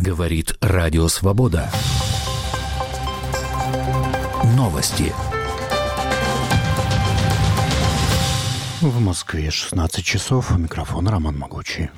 Говорит Радио Свобода. Новости. В Москве 16 часов. У микрофона Роман Могучий.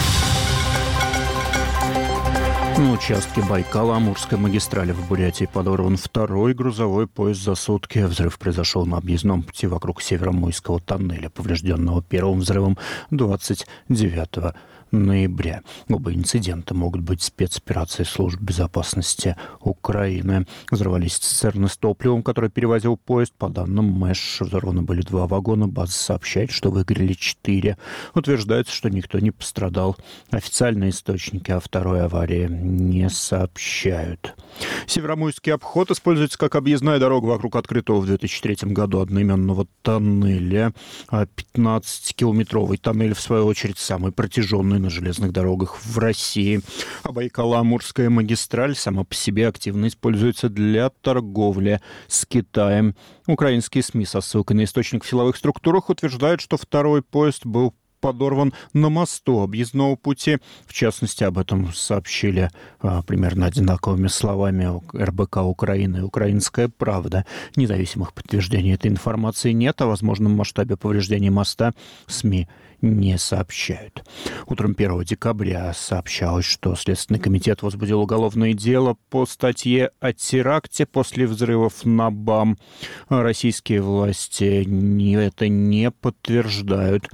На участке Байкало-Амурской магистрали в Бурятии подорван второй грузовой поезд за сутки. Взрыв произошел на объездном пути вокруг Северомойского тоннеля, поврежденного первым взрывом 29 ноября. Оба инцидента могут быть спецоперацией служб безопасности Украины. Взорвались цистерны с топливом, который перевозил поезд. По данным МЭШ, взорваны были 2 вагона. База сообщает, что выгорели 4. Утверждается, что никто не пострадал. Официальные источники о второй аварии не сообщают. Северомойский обход используется как объездная дорога вокруг открытого в 2003 году одноименного тоннеля. 15-километровый тоннель, в свою очередь, самый протяженный на железных дорогах в России. А Байкало-Амурская магистраль сама по себе активно используется для торговли с Китаем. Украинские СМИ со ссылкой на источник в силовых структурах утверждают, что второй поезд был подорван на мосту объездного пути. В частности, об этом сообщили примерно одинаковыми словами РБК Украины и «Украинская правда». Независимых подтверждений этой информации нет, о возможном масштабе повреждений моста СМИ не сообщают. Утром 1 декабря сообщалось, что Следственный комитет возбудил уголовное дело по статье о теракте после взрывов на БАМ. Российские власти это не подтверждают.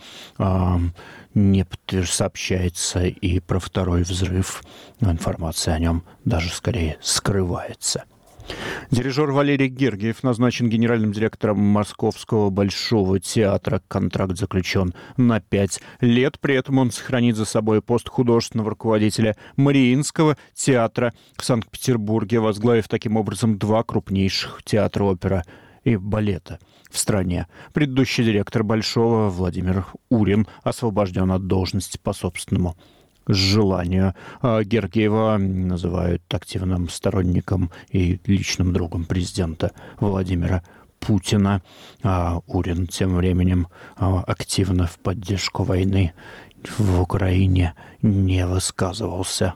Сообщается и про второй взрыв. Информация о нем даже скорее скрывается. Дирижер Валерий Гергиев назначен генеральным директором Московского Большого театра. Контракт заключен на 5 лет. При этом он сохранит за собой пост художественного руководителя Мариинского театра в Санкт-Петербурге, возглавив таким образом 2 крупнейших театра оперы и балета в стране. Предыдущий директор Большого, Владимир Урин, освобожден от должности по собственному желанию. Гергиева называют активным сторонником и личным другом президента Владимира Путина. Урин тем временем активно в поддержку войны в Украине не высказывался.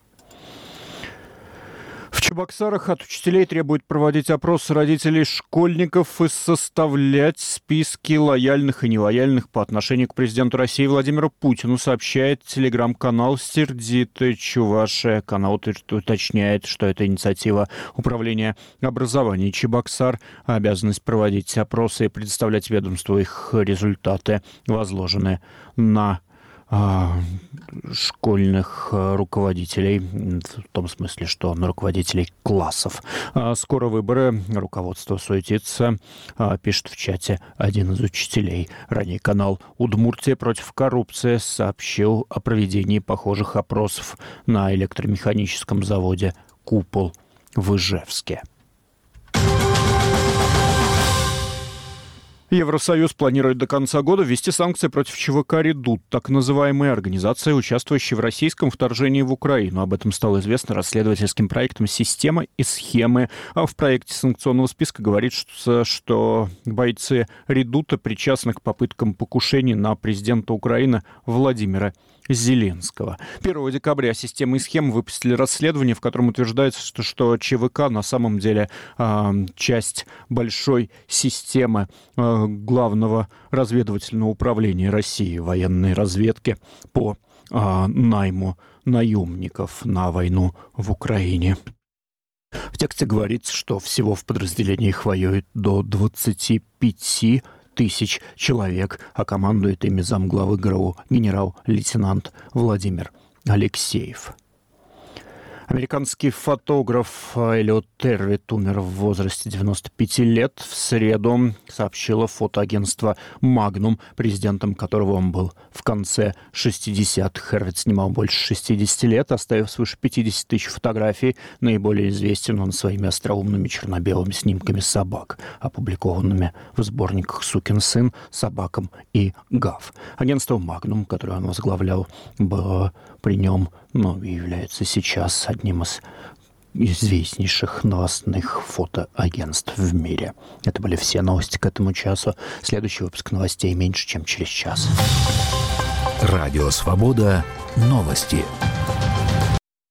В Чебоксарах от учителей требуют проводить опрос родителей школьников и составлять списки лояльных и нелояльных по отношению к президенту России Владимиру Путину, сообщает телеграм-канал «Сердитая Чувашия». Канал уточняет, что это инициатива Управления образования Чебоксар. Обязанность проводить опросы и предоставлять ведомству их результаты возложены на школьных руководителей, в том смысле, что на руководителей классов. Скоро выборы, руководство суетится, пишет в чате один из учителей. Ранее канал «Удмуртия против коррупции» сообщил о проведении похожих опросов на электромеханическом заводе «Купол» в Ижевске. Евросоюз планирует до конца года ввести санкции против ЧВК «Редут», так называемой организации, участвующей в российском вторжении в Украину. Об этом стало известно расследовательским проектом «Система и схемы». А в проекте санкционного списка говорится, что бойцы «Редута» причастны к попыткам покушений на президента Украины Владимира Зеленского. 1 декабря «Система и схема» выпустили расследование, в котором утверждается, что ЧВК на самом деле часть большой системы Главного разведывательного управления России, военной разведки по найму наемников на войну в Украине. В тексте говорится, что всего в подразделениях воюет до 25 тысяч человек, а командует ими замглавы ГРУ генерал-лейтенант Владимир Алексеев. Американский фотограф Эллиот Тервит умер в возрасте 95 лет. В среду сообщило фотоагентство «Магнум», президентом которого он был в конце 60-х. Тервит снимал больше 60 лет, оставив свыше 50 тысяч фотографий. Наиболее известен он своими остроумными черно-белыми снимками собак, опубликованными в сборниках «Сукин сын», «Собакам» и «Гав». Агентство «Магнум», которое он возглавлял, было при нем, и является сейчас одним из известнейших новостных фотоагентств в мире. Это были все новости к этому часу. Следующий выпуск новостей меньше, чем через час. Радио «Свобода». Новости.